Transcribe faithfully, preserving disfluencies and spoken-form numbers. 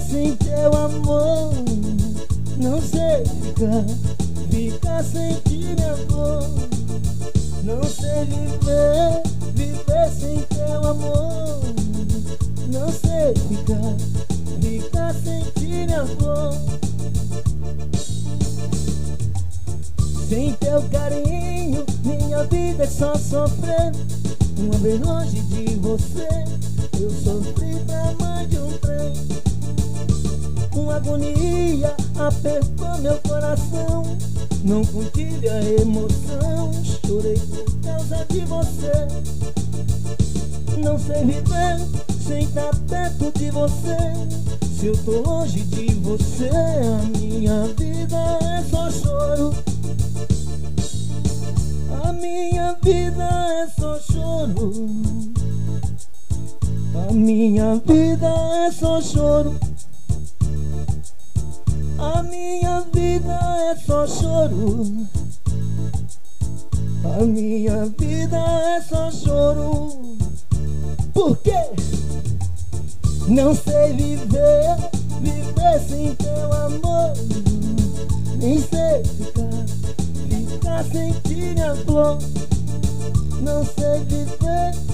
sem teu amor. Não sei ficar, ficar sem ti, minha flor. Não sei viver, viver sem teu amor. Não sei ficar, ficar sem ti, minha flor. Sem teu carinho, minha vida é só sofrer. Uma vez longe de você, eu sofri pra mais de um trem. Uma agonia apertou meu coração. Não contive a emoção, chorei por causa de você. Não sei viver sem estar perto de você. Se eu tô longe de você, a minha vida é só choro. A minha vida é só choro. A minha vida é só choro. A minha vida é só choro. A minha vida é só choro. Por quê? Não sei viver, viver sem teu amor. Nem sei ficar, ficar sem ti, minha flor. Não sei viver,